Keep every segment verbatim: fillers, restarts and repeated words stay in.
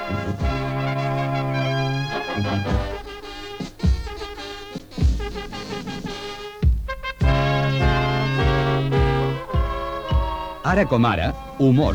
Ara com ara, humor.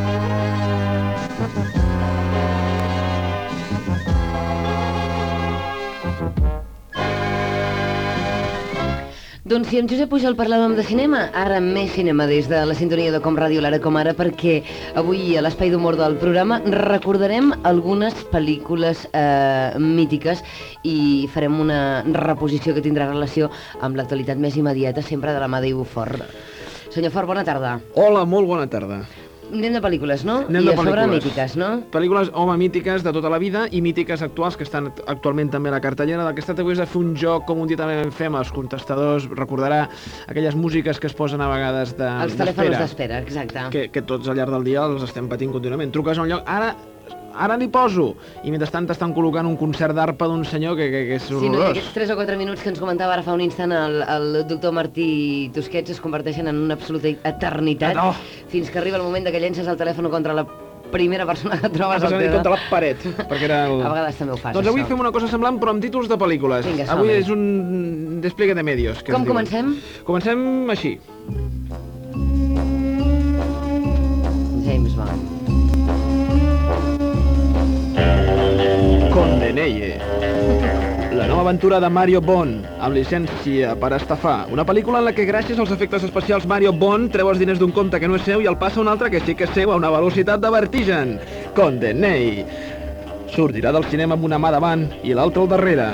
Doncs si amb Josep Pujol parlàvem de cinema, ara més cinema des de la sintonia de Com Ràdio, l'Ara com Ara, perquè avui a l'espai d'humor del programa recordarem algunes pel·lícules eh, mítiques i farem una reposició que tindrà relació amb l'actualitat més immediata, sempre de la mà d'Ivo Fort. Senyor Fort, bona tarda. Hola, molt bona tarda. Anem de pel·lícules, no? Anem I de a sobre pel·lícules. mítiques, no? Pel·lícules, home, mítiques de tota la vida i mítiques actuals que estan actualment també a la cartellera. Del que es tracta avui és de fer un joc, com un dia també vam fer amb els contestadors, recordarà aquelles músiques que es posen a vegades de, Els telèfons d'espera, exacte. que, que tots al llarg del dia els estem patint contínuament. Truques a un lloc, ara... ara n'hi poso! I mentrestant t'estan col·locant un concert d'arpa d'un senyor que, que, que és horrorós. Sí, no, aquests tres o quatre minuts que ens comentava ara fa un instant el, el doctor Martí Tusquets es converteixen en una absoluta eternitat, Oh. fins que arriba el moment de que llences el telèfon contra la primera persona que trobes Has al de dir teu. contra la paret, perquè era el... A vegades també ho fas, Doncs avui això. fem una cosa semblant, però amb títols de pel·lícules. Vinga, avui som-hi. és un despliegue de medios. Que Com es diuen. comencem? Comencem així. James Bond. Condeneye. La nova aventura de Mario Bond, amb llicència per estafar. Una pel·lícula en la que gràcies als efectes especials Mario Bond treu els diners d'un compte que no és seu i el passa a un altre que sí que és seu a una velocitat de vertigen. Condeneye. Sortirà del cinema amb una mà davant i l'altra al darrere.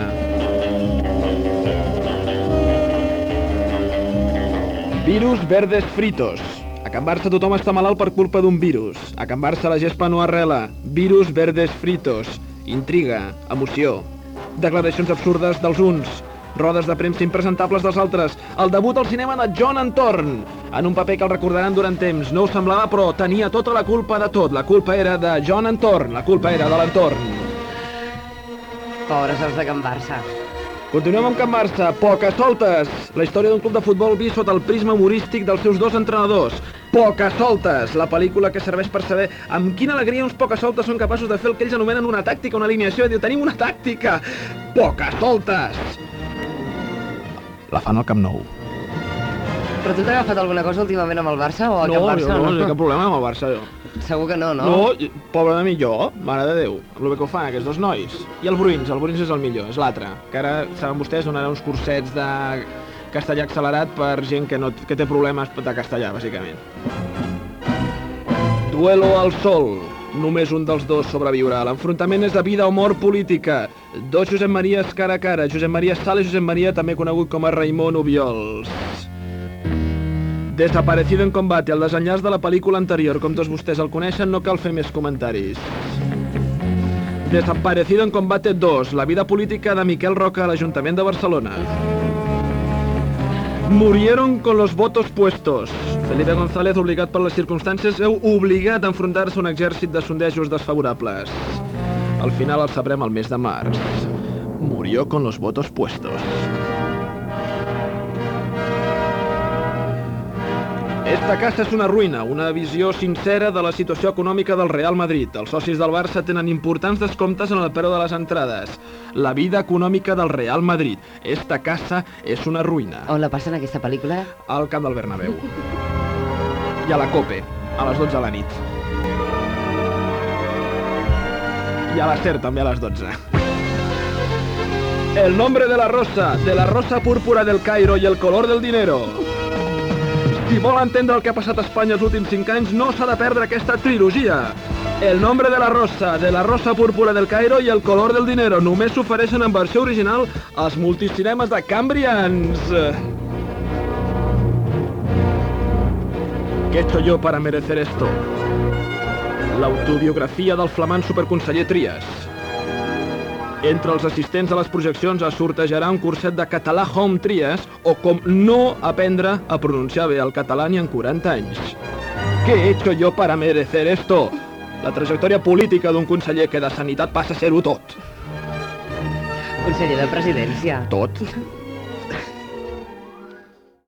Virus verdes fritos. A Can Barça tothom està malalt per culpa d'un virus. A Can Barça la gespa no arrela. Virus verdes fritos. Intriga, emoció. Declaracions absurdes dels uns. Rodes de premsa impresentables dels altres. El debut al cinema de John Antorn. En un paper que el recordaran durant temps. No ho semblava, però tenia tota la culpa de tot. La culpa era de John Antorn. La culpa era de l'entorn. Pobres els de Can Barça. Continuem amb Can Barça, Poques soltes. La història d'un club de futbol vist sota el prisma humorístic dels seus dos entrenadors. Poques soltes, la pel·lícula que serveix per saber amb quina alegria uns poques soltes són capaços de fer el que ells anomenen una tàctica, una alineació, i diu, tenim una tàctica. Poques soltes. La fan al Camp Nou. Però tu t'ha agafat alguna cosa últimament amb el Barça o al No, Can Barça? no, no, no, cap problema amb el Barça, jo. Segur que no, no? No, pobre de mi, jo, mare de Déu, el bé que ho fan aquests dos nois. I el Bruins, el Bruins és el millor, és l'altre, que ara, saben vostès, donarà uns cursets de castellà accelerat per gent que, no, que té problemes de castellà, bàsicament. Duelo al sol. Només un dels dos sobreviurà. L'enfrontament és de vida o mort política. Dos Josep Maries cara a cara, Josep Maria Sala i Josep Maria, també conegut com a Raimon Obiols. Desaparecido en combate, el desenllaç de la pel·lícula anterior. Com tots vostès el coneixen, no cal fer més comentaris. Desaparecido en combate dos, la vida política de Miquel Roca a l'Ajuntament de Barcelona. Murieron con los votos puestos. Felipe González, obligat per les circumstàncies, heu obligat a enfrontar-se a un exèrcit de sondejos desfavorables. Al final el sabrem el mes de març. Murió con los votos puestos. Esta casa és una ruïna, una visió sincera de la situació econòmica del Real Madrid. Els socis del Barça tenen importants descomptes en el preu de les entrades. La vida econòmica del Real Madrid. Esta casa és una ruïna. On la passen aquesta pel·lícula? Al camp del Bernabéu. I a la Cope, a les dotze de la nit. I a la SER també a les dotze. El nombre de la rosa, de la rosa púrpura del Cairo i el color del dinero. Si vol entendre el que ha passat a Espanya els últims cinc anys, no s'ha de perdre aquesta trilogia. El nombre de la rosa, de la rosa púrpura del Cairo i el color del dinero. Només s'ofereixen en versió original als multicinemes de Cambrians. ¿Qué he hecho yo para merecer esto? L'autobiografia del flamant superconseller Trias. Entre els assistents a les projeccions es sortejarà un curset de català Home Trias o com no aprendre a pronunciar bé el català ni en quaranta anys. ¿Qué he hecho yo para merecer esto? La trajectòria política d'un conseller que de sanitat passa a ser-ho tot. Conseller de Presidència. Tot.